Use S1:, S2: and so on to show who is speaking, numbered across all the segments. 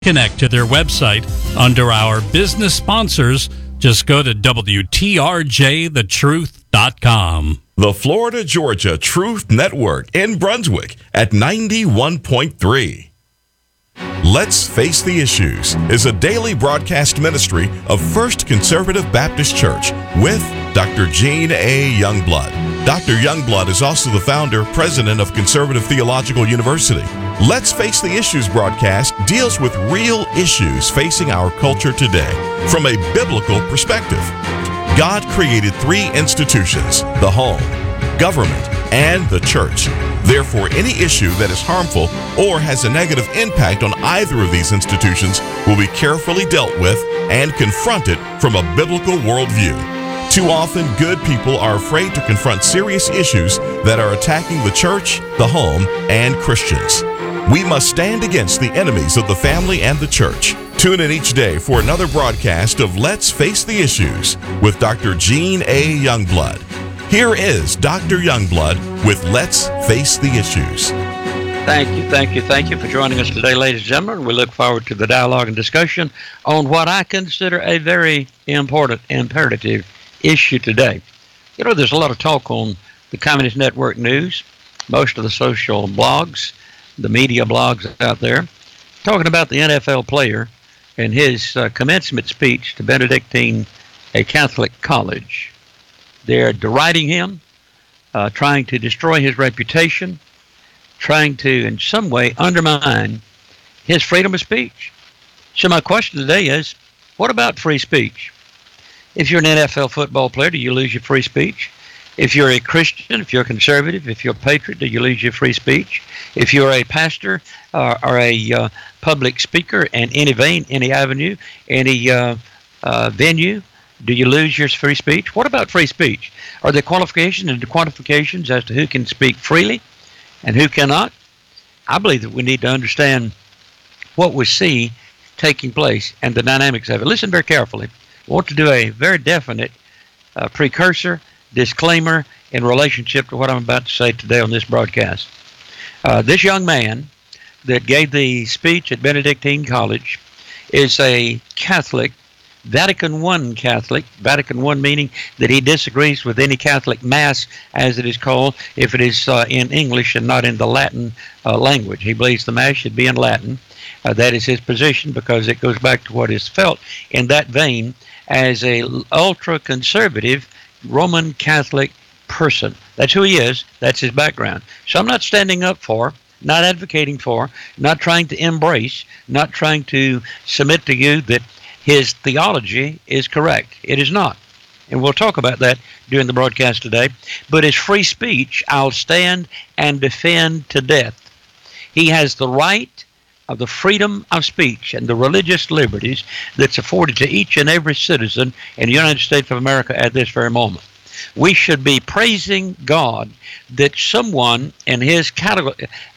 S1: Connect to their website under our business sponsors. Just go to WTRJTheTruth.com.
S2: The Florida Georgia Truth Network in Brunswick at 91.3. Let's Face the Issues is a daily broadcast ministry of First Conservative Baptist Church with Dr. Gene A. Youngblood. Dr. Youngblood is also the founder, president of Conservative Theological University. Let's Face the Issues broadcast deals with real issues facing our culture today from a biblical perspective. God created three institutions: the home, government, and the church. Therefore, any issue that is harmful or has a negative impact on either of these institutions will be carefully dealt with and confronted from a biblical worldview. Too often, good people are afraid to confront serious issues that are attacking the church, the home, and Christians. We must stand against the enemies of the family and the church. Tune in each day for another broadcast of Let's Face the Issues with Dr. Gene A. Youngblood. Here is Dr. Youngblood with Let's Face the Issues.
S3: Thank you for joining us today, ladies and gentlemen. We look forward to the dialogue and discussion on what I consider a very important, imperative issue today. You know, there's a lot of talk on the Communist Network News, most of the social blogs, the media blogs out there, talking about the NFL player and his commencement speech to Benedictine, a Catholic college. They're deriding him, trying to destroy his reputation, trying to, in some way, undermine his freedom of speech. So my question today is, what about free speech? If you're an NFL football player, do you lose your free speech? If you're a Christian, if you're a conservative, if you're a patriot, do you lose your free speech? If you're a pastor or a public speaker in any vein, any avenue, any venue, do you lose your free speech? What about free speech? Are there qualifications and quantifications as to who can speak freely and who cannot? I believe that we need to understand what we see taking place and the dynamics of it. Listen very carefully. I want to do a very definite precursor, disclaimer in relationship to what I'm about to say today on this broadcast. This young man that gave the speech at Benedictine College is a Catholic, Vatican I Catholic, Vatican I meaning that he disagrees with any Catholic Mass, as it is called, if it is in English and not in the Latin language. He believes the Mass should be in Latin. That is his position because it goes back to what is felt in that vein as a ultra-conservative Roman Catholic person. That's who he is. That's his background. So I'm not standing up for, not advocating for, not trying to embrace, not trying to submit to you that his theology is correct. It is not. And we'll talk about that during the broadcast today. But his free speech, I'll stand and defend to death. He has the right of the freedom of speech and the religious liberties that's afforded to each and every citizen in the United States of America at this very moment. We should be praising God that someone in his caliber,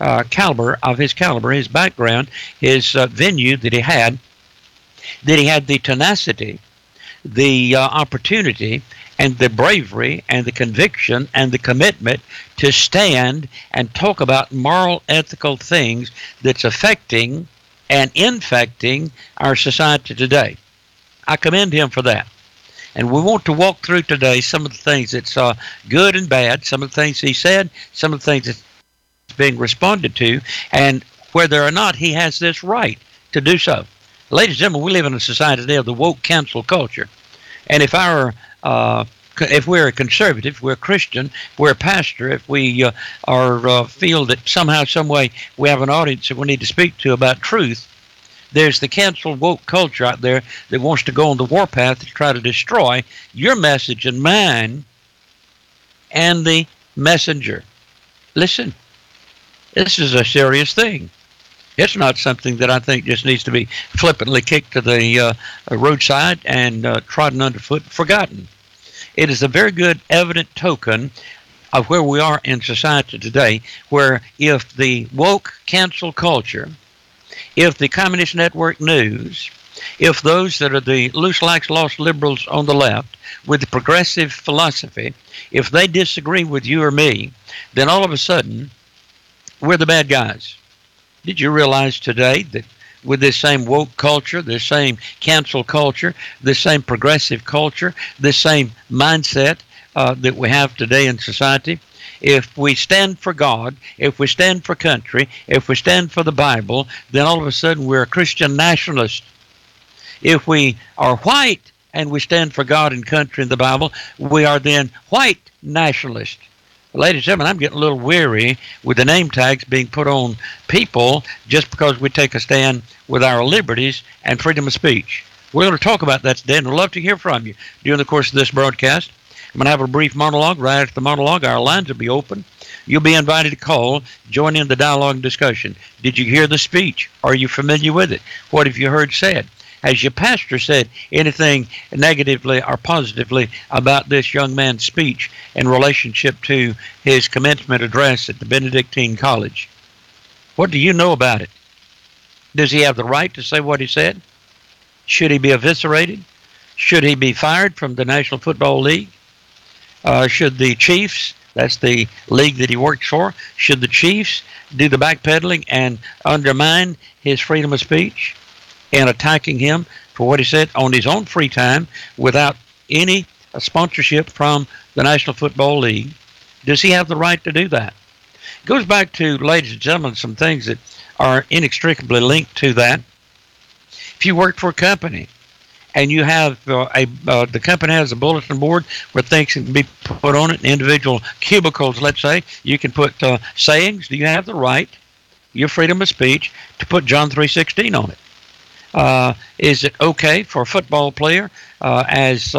S3: his background, his venue that he had the tenacity, the opportunity, and the bravery, and the conviction, and the commitment to stand and talk about moral, ethical things that's affecting and infecting our society today. I commend him for that. And we want to walk through today some of the things that's good and bad, some of the things he said, some of the things that's being responded to, and whether or not he has this right to do so. Ladies and gentlemen, we live in a society today of the woke cancel culture. And if we're a conservative, we're a Christian, we're a pastor, if we feel that somehow, some way, we have an audience that we need to speak to about truth, there's the cancel woke culture out there that wants to go on the warpath to try to destroy your message and mine and the messenger. Listen, this is a serious thing. It's not something that I think just needs to be flippantly kicked to the roadside and trodden underfoot and forgotten. It is a very good, evident token of where we are in society today, where if the woke cancel culture, if the Communist Network News, if those that are the loose lax lost liberals on the left with the progressive philosophy, if they disagree with you or me, then all of a sudden we're the bad guys. Did you realize today that with this same woke culture, this same cancel culture, this same progressive culture, this same mindset that we have today in society. If we stand for God, if we stand for country, if we stand for the Bible, then all of a sudden we're a Christian nationalist. If we are white and we stand for God and country and the Bible, we are then white nationalists. Ladies and gentlemen, I'm getting a little weary with the name tags being put on people just because we take a stand with our liberties and freedom of speech. We're going to talk about that today, and I'd love to hear from you during the course of this broadcast. I'm going to have a brief monologue. Right after the monologue, our lines will be open. You'll be invited to call, join in the dialogue and discussion. Did you hear the speech? Are you familiar with it? What have you heard said? Has your pastor said anything negatively or positively about this young man's speech in relationship to his commencement address at the Benedictine College? What do you know about it? Does he have the right to say what he said? Should he be eviscerated? Should he be fired from the National Football League? Should the Chiefs, that's the league that he works for, should the Chiefs do the backpedaling and undermine his freedom of speech and attacking him for what he said on his own free time without any sponsorship from the National Football League? Does he have the right to do that? It goes back to, ladies and gentlemen, some things that are inextricably linked to that. If you work for a company and you have the company has a bulletin board where things can be put on it, individual cubicles, let's say, you can put sayings. Do you have the right, your freedom of speech, to put John 3:16 on it? Is it okay for a football player, as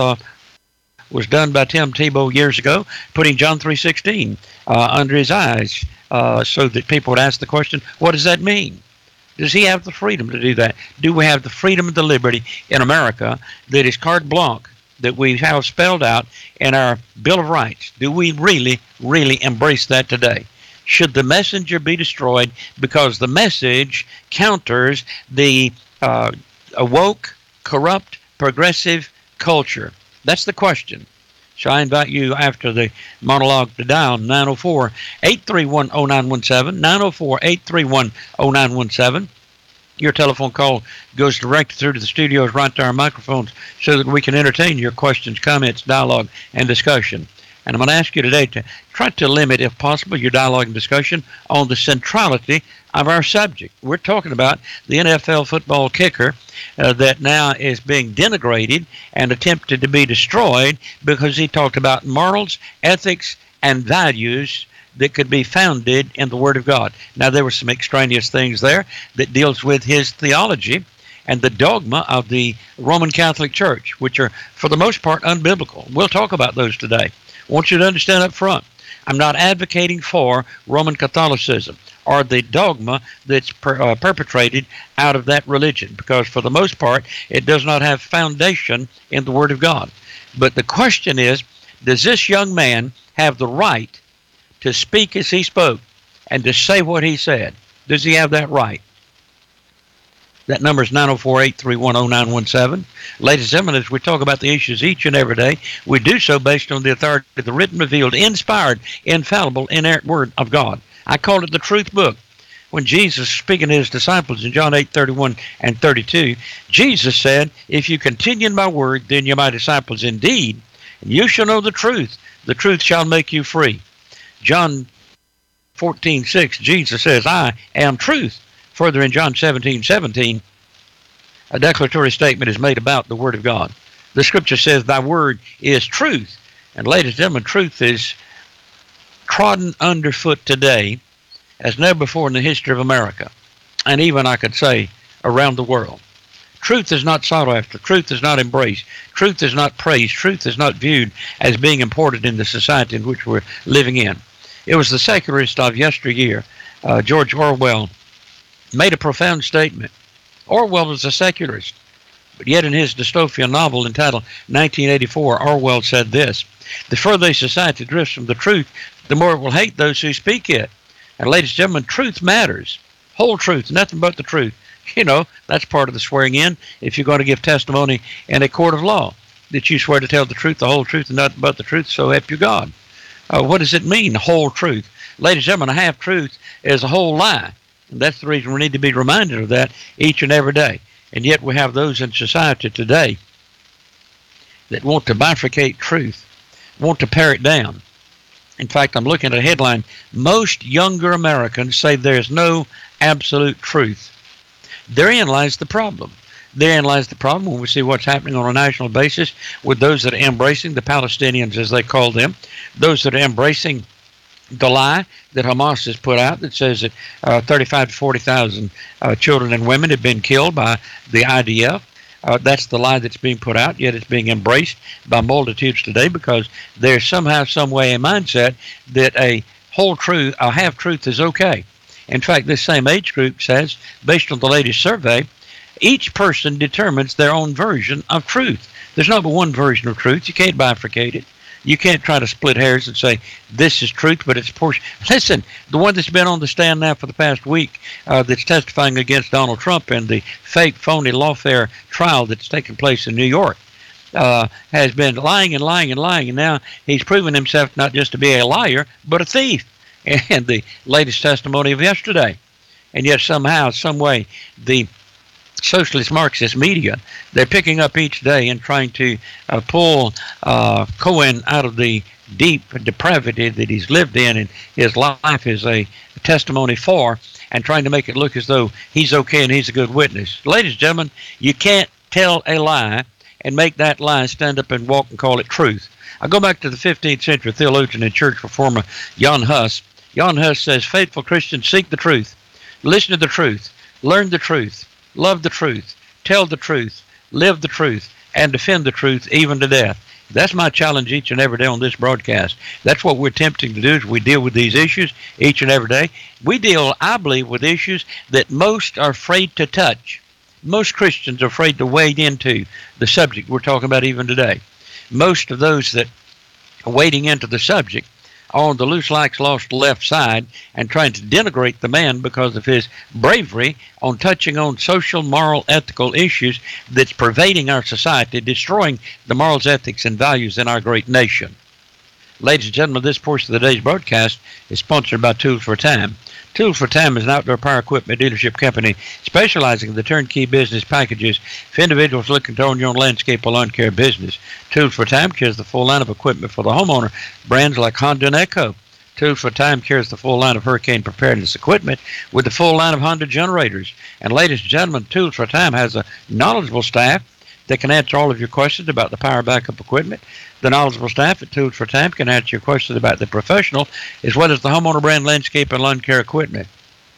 S3: was done by Tim Tebow years ago, putting John 3:16 under his eyes so that people would ask the question, what does that mean? Does he have the freedom to do that? Do we have the freedom and the liberty in America that is carte blanche, that we have spelled out in our Bill of Rights? Do we really, really embrace that today? Should the messenger be destroyed because the message counters the woke, corrupt, progressive culture? That's the question. So I invite you after the monologue to dial 904-831-0917, 904-831-0917. Your telephone call goes directly through to the studios, right to our microphones, so that we can entertain your questions, comments, dialogue, and discussion. And I'm going to ask you today to try to limit, if possible, your dialogue and discussion on the centrality of our subject. We're talking about the NFL football kicker that now is being denigrated and attempted to be destroyed because he talked about morals, ethics, and values that could be founded in the Word of God. Now, there were some extraneous things there that deals with his theology and the dogma of the Roman Catholic Church, which are, for the most part, unbiblical. We'll talk about those today. I want you to understand up front, I'm not advocating for Roman Catholicism or the dogma that's perpetrated out of that religion, because for the most part, it does not have foundation in the Word of God. But the question is, does this young man have the right to speak as he spoke and to say what he said? Does he have that right? That number is 904-831-0917. Ladies and gentlemen, as we talk about the issues each and every day, we do so based on the authority of the written, revealed, inspired, infallible, inerrant Word of God. I call it the truth book. When Jesus, speaking to his disciples in John 8:31 and 32, Jesus said, if you continue in my word, then you're my disciples indeed, and you shall know the truth. The truth shall make you free. John 14:6, Jesus says, I am truth. Further in John 17:17, a declaratory statement is made about the Word of God. The Scripture says, thy word is truth. And ladies and gentlemen, truth is trodden underfoot today as never before in the history of America, and even, I could say, around the world. Truth is not sought after. Truth is not embraced. Truth is not praised. Truth is not viewed as being important in the society in which we're living in. It was the secularist of yesteryear, George Orwell, made a profound statement. Orwell was a secularist, but yet in his dystopian novel entitled 1984, Orwell said this, the further a society drifts from the truth, the more it will hate those who speak it. And ladies and gentlemen, truth matters. Whole truth, nothing but the truth. You know, that's part of the swearing in if you're going to give testimony in a court of law, that you swear to tell the truth, the whole truth, and nothing but the truth, so help you God. What does it mean, whole truth? Ladies and gentlemen, a half truth is a whole lie. And that's the reason we need to be reminded of that each and every day. And yet we have those in society today that want to bifurcate truth, want to pare it down. In fact, I'm looking at a headline, most younger Americans say there's no absolute truth. Therein lies the problem. Therein lies the problem when we see what's happening on a national basis with those that are embracing the Palestinians, as they call them, those that are embracing the lie that Hamas has put out that says that 35 to 40,000 children and women have been killed by the IDF. That's the lie that's being put out, yet it's being embraced by multitudes today because there's somehow, some way, a mindset that a whole truth, a half truth is okay. In fact, this same age group says, based on the latest survey, each person determines their own version of truth. There's not but one version of truth. You can't bifurcate it. You can't try to split hairs and say this is truth, but it's portion. Listen, the one that's been on the stand now for the past week that's testifying against Donald Trump in the fake, phony lawfare trial that's taken place in New York has been lying and lying and lying, and now he's proven himself not just to be a liar, but a thief. And the latest testimony of yesterday. And yet somehow, some way, the socialist Marxist media, they're picking up each day and trying to pull Cohen out of the deep depravity that he's lived in and his life is a testimony for, and trying to make it look as though he's okay and he's a good witness. Ladies and gentlemen, you can't tell a lie and make that lie stand up and walk and call it truth. I go back to the 15th century theologian and church reformer Jan Hus. Jan Hus says, faithful Christians seek the truth, listen to the truth, learn the truth, love the truth, tell the truth, live the truth, and defend the truth even to death. That's my challenge each and every day on this broadcast. That's what we're attempting to do as we deal with these issues each and every day. We deal, I believe, with issues that most are afraid to touch. Most Christians are afraid to wade into the subject we're talking about even today. Most of those that are wading into the subject on the loose likes lost left side and trying to denigrate the man because of his bravery on touching on social, moral, ethical issues that's pervading our society, destroying the morals, ethics, and values in our great nation. Ladies and gentlemen, this portion of the day's broadcast is sponsored by Tools for Time. Tools for Time is an outdoor power equipment dealership company specializing in the turnkey business packages for individuals looking to own your own landscape or lawn care business. Tools for Time carries the full line of equipment for the homeowner, brands like Honda and Echo. Tools for Time carries the full line of hurricane preparedness equipment with the full line of Honda generators. And ladies and gentlemen, Tools for Time has a knowledgeable staff that can answer all of your questions about the power backup equipment. The knowledgeable staff at Tools for Time can answer your questions about the professional as well as the homeowner brand landscape and lawn care equipment.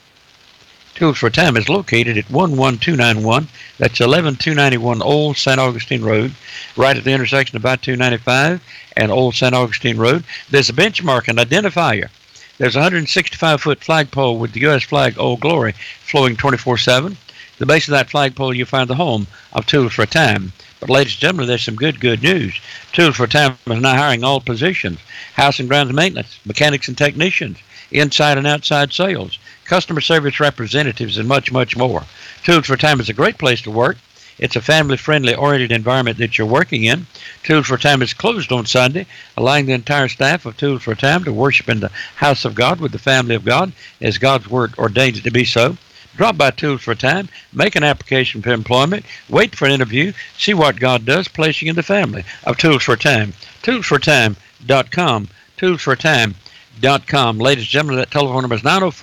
S3: Tools for Time is located at 11291. That's 11291 Old St. Augustine Road, right at the intersection of I-295 and Old St. Augustine Road. There's a benchmark and identifier. There's a 165-foot flagpole with the U.S. flag, Old Glory, flowing 24/7. The base of that flagpole, you find the home of Tools for Time. But ladies and gentlemen, there's some good news. Tools for Time is now hiring all positions: house and grounds maintenance, mechanics and technicians, inside and outside sales, customer service representatives, and much more. Tools for Time is a great place to work. It's a family-friendly oriented environment that you're working in. Tools for Time is closed on Sunday, allowing the entire staff of Tools for Time to worship in the house of God with the family of God as God's word ordains it to be so. Drop by Tools for Time, make an application for employment, wait for an interview, see what God does, placing in the family of Tools for Time. ToolsForTime.com. ToolsForTime.com. Ladies and gentlemen, that telephone number is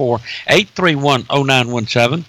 S3: 904-831-0917.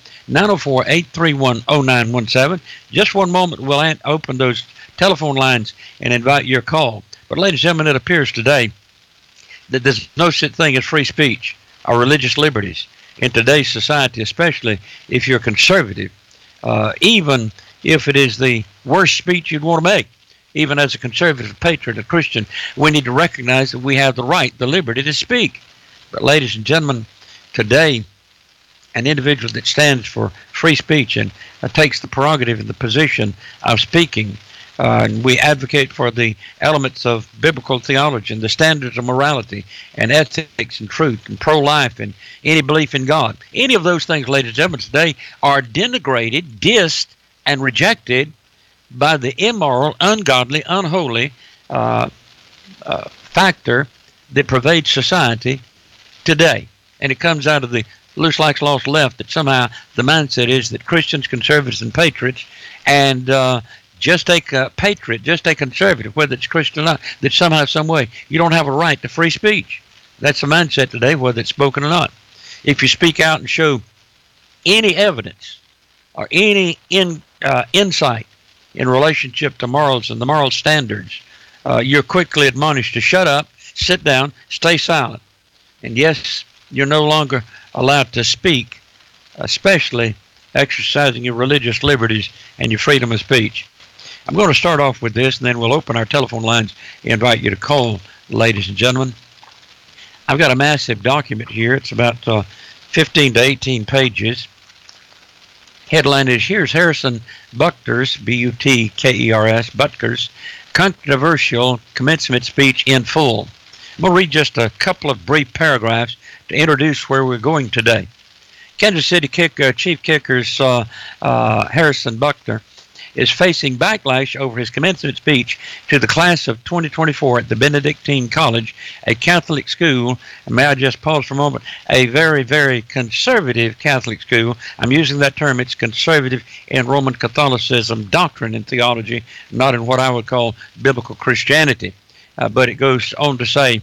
S3: 904-831-0917. Just one moment, we'll open those telephone lines and invite your call. But ladies and gentlemen, it appears today that there's no such thing as free speech or religious liberties in today's society, especially if you're conservative, even if it is the worst speech you'd want to make. Even as a conservative patriot, a Christian, we need to recognize that we have the right, the liberty to speak. But ladies and gentlemen, today, an individual that stands for free speech and takes the prerogative and the position of speaking, and we advocate for the elements of biblical theology and the standards of morality and ethics and truth and pro-life and any belief in God. Any of those things, ladies and gentlemen, today are denigrated, dissed, and rejected by the immoral, ungodly, unholy factor that pervades society today. And it comes out of the loose likes lost left, that somehow the mindset is that Christians, conservatives, and patriots, and just a patriot, just a conservative, whether it's Christian or not, that somehow, some way, you don't have a right to free speech. That's the mindset today, whether it's spoken or not. If you speak out and show any evidence or any insight in relationship to morals and the moral standards, you're quickly admonished to shut up, sit down, stay silent. And yes, you're no longer allowed to speak, especially exercising your religious liberties and your freedom of speech. I'm going to start off with this, and then we'll open our telephone lines and invite you to call, ladies and gentlemen. I've got a massive document here. It's about 15 to 18 pages. Headline is, here's Harrison Butker's, B-U-T-K-E-R-S, Butker's controversial commencement speech in full. I'm going to read just a couple of brief paragraphs to introduce where we're going today. Kansas City Chief Kicker's Harrison Butker is facing backlash over his commencement speech to the class of 2024 at the Benedictine College, a Catholic school. And may I just pause for a moment? A very, very conservative Catholic school. I'm using that term. It's conservative in Roman Catholicism doctrine and theology, not in what I would call biblical Christianity. But it goes on to say,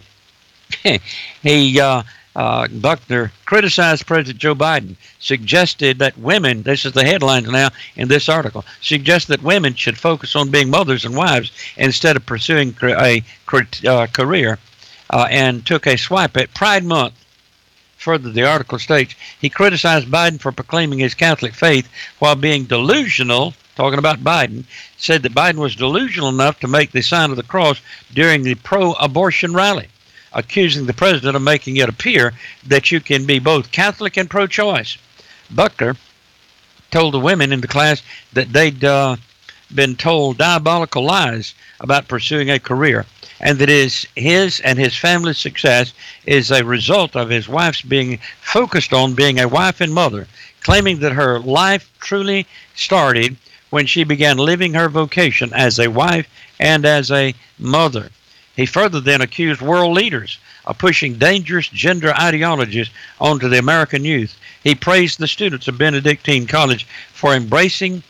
S3: Buckner criticized President Joe Biden, suggested that women, this is the headlines now in this article, suggests that women should focus on being mothers and wives instead of pursuing a career, and took a swipe at Pride Month. Further, the article states, he criticized Biden for proclaiming his Catholic faith while being delusional, talking about Biden, said that Biden was delusional enough to make the sign of the cross during the pro-abortion rally, accusing the president of making it appear that you can be both Catholic and pro-choice. Butker told the women in the class that they'd been told diabolical lies about pursuing a career, and that his and his family's success is a result of his wife's being focused on being a wife and mother, claiming that her life truly started when she began living her vocation as a wife and as a mother. He further then accused world leaders of pushing dangerous gender ideologies onto the American youth. He praised the students of Benedictine College for embracing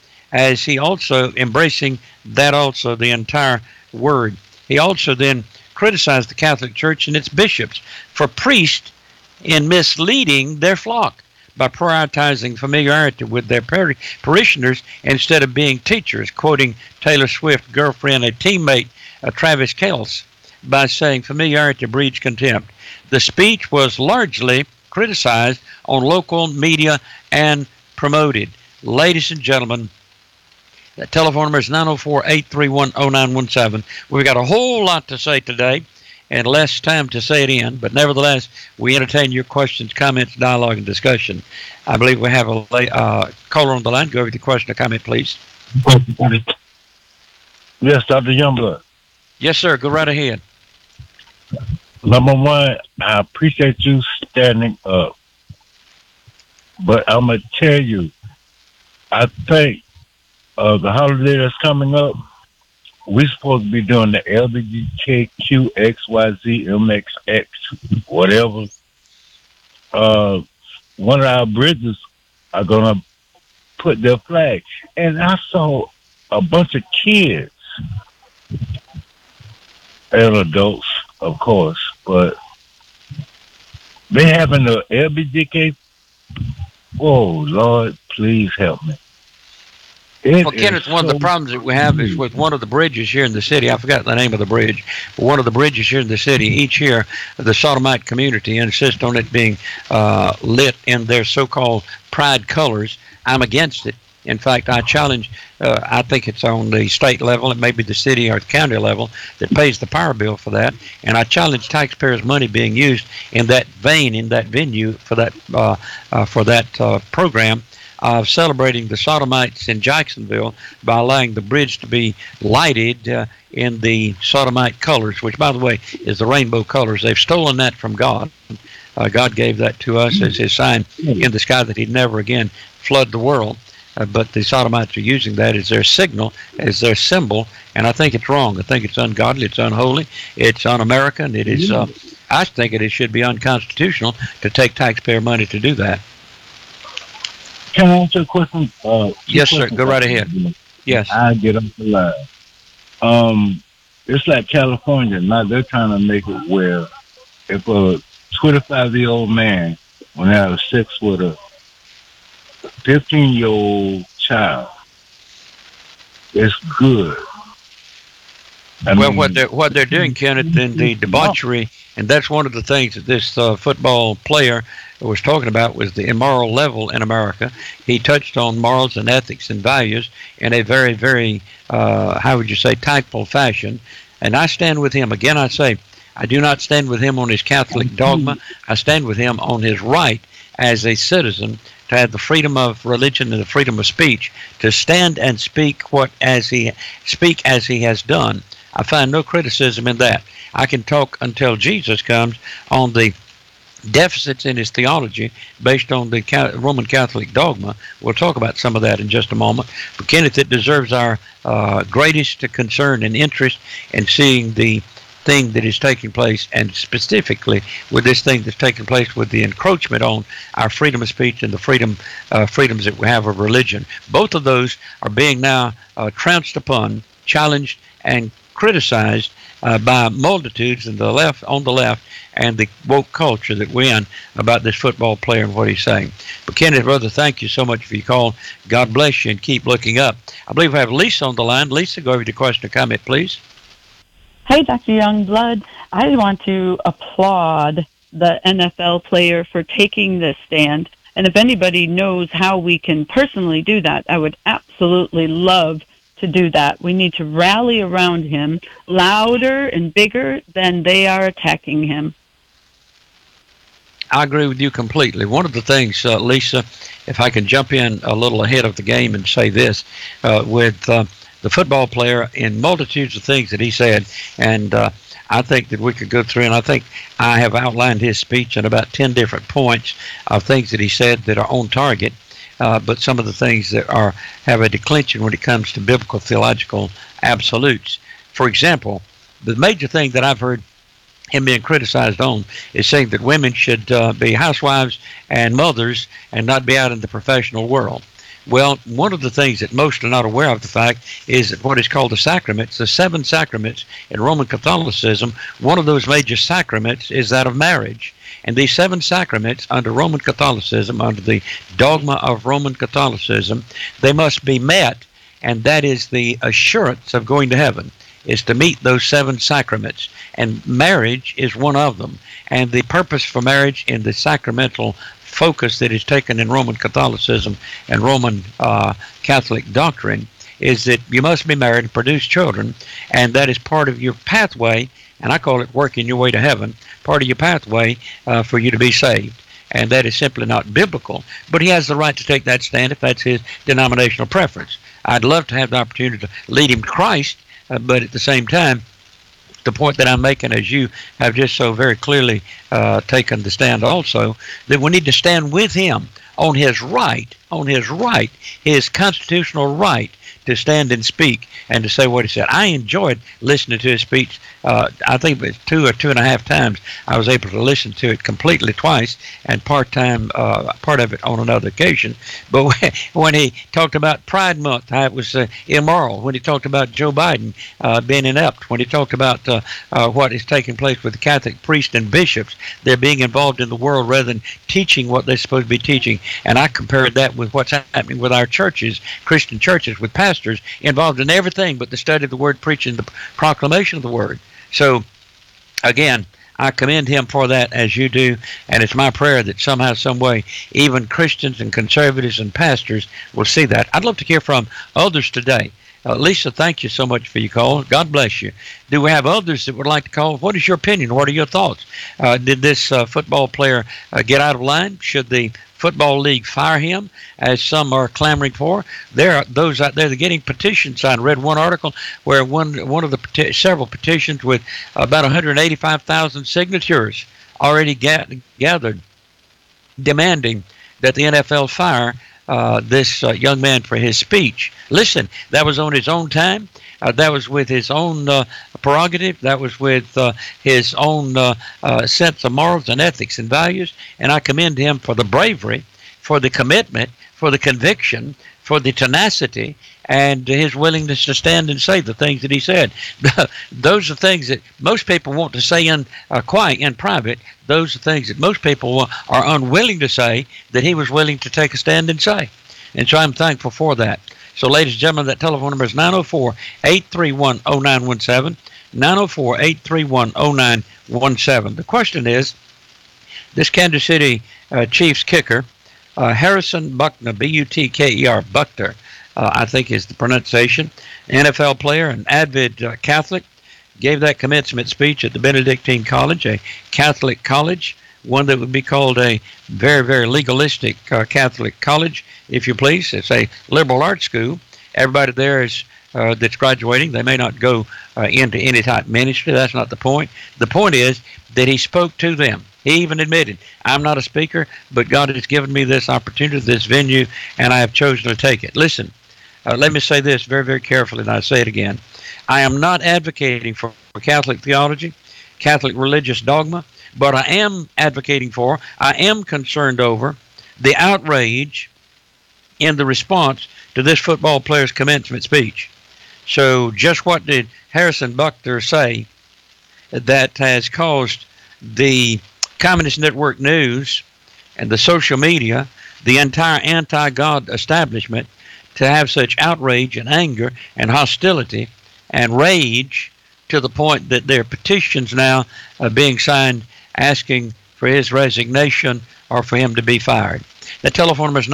S3: the entire word. He also then criticized the Catholic Church and its bishops for priests in misleading their flock by prioritizing familiarity with their parishioners instead of being teachers, quoting Taylor Swift's girlfriend, a teammate, Travis Kelce, by saying familiarity breeds contempt. The speech was largely criticized on local media and promoted. Ladies and gentlemen, the telephone number is 904-831-0917. We've got a whole lot to say today and less time to say it in, but nevertheless, we entertain your questions, comments, dialogue, and discussion. I believe we have a caller on the line. Go over the question or comment, please.
S4: Yes, Dr. Youngblood.
S3: Yes, sir. Go right ahead.
S4: Number one, I appreciate you standing up. But I'm going to tell you, I think the holiday that's coming up, we're supposed to be doing the LGBTQXYZMXX, whatever. One of our bridges are going to put their flag. And I saw a bunch of kids and adults, of course, but they having the LBGK. Oh, Lord, please help me.
S3: Well, Kenneth, one of the problems that we have is with one of the bridges here in the city. I forgot the name of the bridge, but one of the bridges here in the city, each year, the sodomite community insists on it being lit in their so-called pride colors. I'm against it. In fact, I challenge, I think it's on the state level, it may be the city or the county level that pays the power bill for that, and I challenge taxpayers' money being used in that vein, in that venue for that program of celebrating the sodomites in Jacksonville by allowing the bridge to be lighted in the sodomite colors, which, by the way, is the rainbow colors. They've stolen that from God. God gave that to us as his sign in the sky that he'd never again flood the world. But the sodomites are using that as their signal, as their symbol, and I think it's wrong. I think it's ungodly, it's unholy, it's un-American, it is I think it should be unconstitutional to take taxpayer money to do that.
S4: Can I ask you a question?
S3: Yes, sir. Go right ahead. Yes.
S4: I get off the line. It's like California. Now they're trying to make it where if a 25-year-old man will have sex with a 15-year-old child, it's good.
S3: What they're doing, Kenneth, in the debauchery, and that's one of the things that this football player was talking about, was the immoral level in America. He touched on morals and ethics and values in a very, very, how would you say, tactful fashion. And I stand with him. Again, I say, I do not stand with him on his Catholic dogma. I stand with him on his right as a citizen to have the freedom of religion and the freedom of speech, to stand and speak as he has done. I find no criticism in that. I can talk until Jesus comes on the deficits in his theology based on the Roman Catholic dogma. We'll talk about some of that in just a moment. But Kenneth, it deserves our greatest concern and interest in seeing the thing that is taking place, and specifically with this thing that's taking place with the encroachment on our freedom of speech and the freedoms that we have of religion. Both of those are being now trounced upon, challenged, and criticized by multitudes on the left, and the woke culture that we're in about this football player and what he's saying. But Kenneth, brother, thank you so much for your call. God bless you, and keep looking up. I believe we have Lisa on the line. Lisa, go over to your question or comment, please.
S5: Hey, Dr. Youngblood. I want to applaud the NFL player for taking this stand. And if anybody knows how we can personally do that, I would absolutely love to do that. We need to rally around him louder and bigger than they are attacking him.
S3: I agree with you completely. One of the things, Lisa, if I can jump in a little ahead of the game and say this, with the football player, in multitudes of things that he said, and I think that we could go through, and I think I have outlined his speech in about 10 different points of things that he said that are on target. But some of the things that have a declension when it comes to biblical theological absolutes. For example, the major thing that I've heard him being criticized on is saying that women should be housewives and mothers and not be out in the professional world. Well, one of the things that most are not aware of the fact is that what is called the sacraments, the 7 sacraments in Roman Catholicism, one of those major sacraments is that of marriage. And these 7 sacraments under Roman Catholicism, under the dogma of Roman Catholicism, they must be met, and that is the assurance of going to heaven, is to meet those 7 sacraments. And marriage is one of them. And the purpose for marriage in the sacramental focus that is taken in Roman Catholicism and Roman Catholic doctrine is that you must be married and produce children, and that is part of your pathway, and I call it working your way to heaven, part of your pathway for you to be saved. And that is simply not biblical, but he has the right to take that stand if that's his denominational preference. I'd love to have the opportunity to lead him to Christ, but at the same time, the point that I'm making, as you have just so very clearly taken the stand also, that we need to stand with him on his right, his constitutional right to stand and speak and to say what he said. I enjoyed listening to his speech. I think it was 2 or 2.5 times. I was able to listen to it completely twice, and part of it on another occasion. But when he talked about Pride Month, how it was immoral. When he talked about Joe Biden being inept. When he talked about what is taking place with the Catholic priests and bishops, they're being involved in the world rather than teaching what they're supposed to be teaching. And I compared that with what's happening with our churches, Christian churches, with pastors involved in everything but the study of the Word, preaching the proclamation of the Word. So, again, I commend him for that, as you do, and it's my prayer that somehow, some way, even Christians and conservatives and pastors will see that. I'd love to hear from others today. Lisa, thank you so much for your call. God bless you. Do we have others that would like to call? What is your opinion? What are your thoughts? Did this football player get out of line? Should the Football League fire him, as some are clamoring for? There are those out there that are getting petitions signed. I read one article where one of the several petitions with about 185,000 signatures already gathered, demanding that the NFL fire this young man for his speech. Listen, that was on his own time. That was with his own prerogative. That was with his own sense of morals and ethics and values. And I commend him for the bravery, for the commitment, for the conviction, for the tenacity, and his willingness to stand and say the things that he said. Those are things that most people want to say in quiet, in private. Those are things that most people are unwilling to say, that he was willing to take a stand and say. And so I'm thankful for that. So, ladies and gentlemen, that telephone number is 904-831-0917, 904-831-0917. The question is, this Kansas City Chiefs kicker, Harrison Buckner, B-U-T-K-E-R, Buckner, I think is the pronunciation, NFL player, an avid Catholic, gave that commencement speech at the Benedictine College, a Catholic college, one that would be called a very, very legalistic Catholic college, if you please. It's a liberal arts school. Everybody there is that's graduating, they may not go into any type of ministry. That's not the point. The point is that he spoke to them. He even admitted, I'm not a speaker, but God has given me this opportunity, this venue, and I have chosen to take it. Listen, let me say this very, very carefully, and I say it again. I am not advocating for Catholic theology, Catholic religious dogma, but I am advocating for, I am concerned over the outrage in the response to this football player's commencement speech. So just what did Harrison Buckner say that has caused the Communist Network News and the social media, the entire anti-God establishment, to have such outrage and anger and hostility and rage to the point that there are petitions now being signed asking for his resignation or for him to be fired? The telephone number is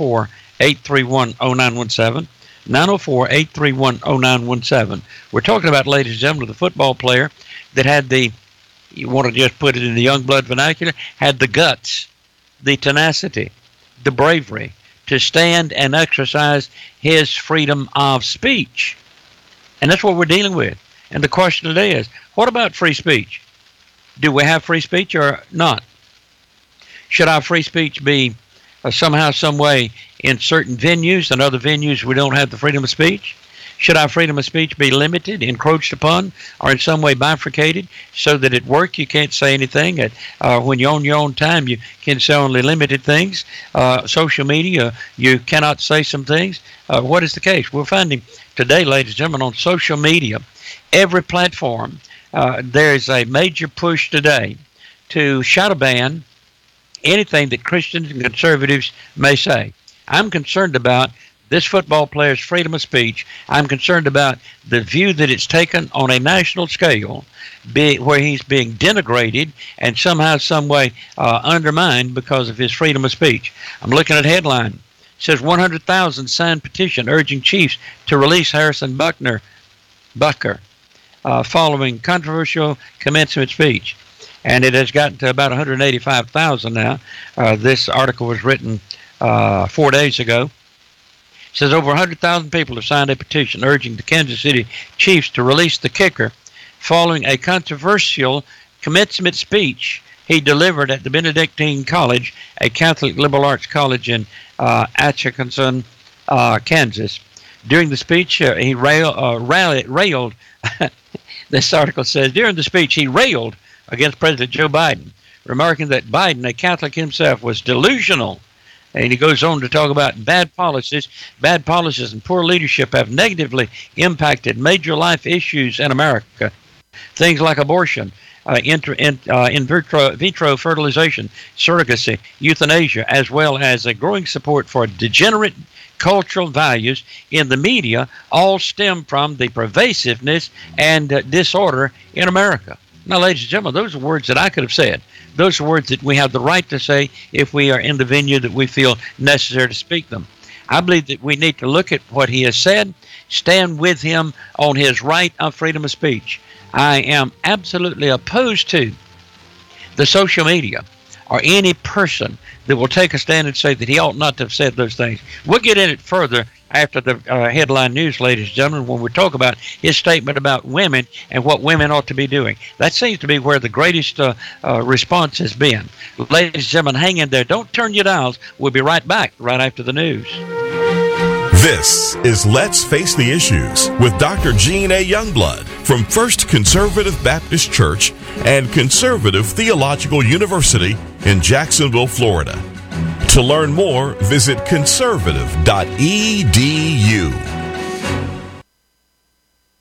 S3: 904-831-0917, 904-831-0917. We're talking about, ladies and gentlemen, the football player that had the, you want to just put it in the young blood vernacular, had the guts, the tenacity, the bravery to stand and exercise his freedom of speech. And that's what we're dealing with. And the question today is, what about free speech? Do we have free speech or not? Should our free speech be somehow, some way in certain venues and other venues we don't have the freedom of speech? Should our freedom of speech be limited, encroached upon, or in some way bifurcated so that at work you can't say anything? When you own your own time, you can say only limited things. Social media, you cannot say some things. What is the case? We're finding today, ladies and gentlemen, on social media, every platform, there is a major push today to shadow ban anything that Christians and conservatives may say. I'm concerned about this football player's freedom of speech. I'm concerned about the view that it's taken on a national scale, where he's being denigrated and somehow, some way undermined because of his freedom of speech. I'm looking at a headline. It says 100,000 signed petition urging Chiefs to release Harrison Buckner following controversial commencement speech. And it has gotten to about 185,000 now. This article was written 4 days ago. It says over 100,000 people have signed a petition urging the Kansas City Chiefs to release the kicker following a controversial commencement speech he delivered at the Benedictine College, a Catholic liberal arts college in Atchison, Kansas. During the speech, he railed. This article says, during the speech, he railed against President Joe Biden, remarking that Biden, a Catholic himself, was delusional. And he goes on to talk about bad policies and poor leadership have negatively impacted major life issues in America. Things like abortion, in vitro fertilization, surrogacy, euthanasia, as well as a growing support for degenerate cultural values in the media, all stem from the pervasiveness and disorder in America. Now, ladies and gentlemen, those are words that I could have said. Those are words that we have the right to say if we are in the venue that we feel necessary to speak them. I believe that we need to look at what he has said, stand with him on his right of freedom of speech. I am absolutely opposed to the social media or any person that will take a stand and say that he ought not to have said those things. We'll get in it further after the headline news, ladies and gentlemen, when we talk about his statement about women and what women ought to be doing. That seems to be where the greatest response has been. Ladies and gentlemen, hang in there. Don't turn your dials. We'll be right back right after the news.
S2: This is Let's Face the Issues with Dr. Gene A. Youngblood from First Conservative Baptist Church and Conservative Theological University in Jacksonville, Florida. To learn more, visit conservative.edu.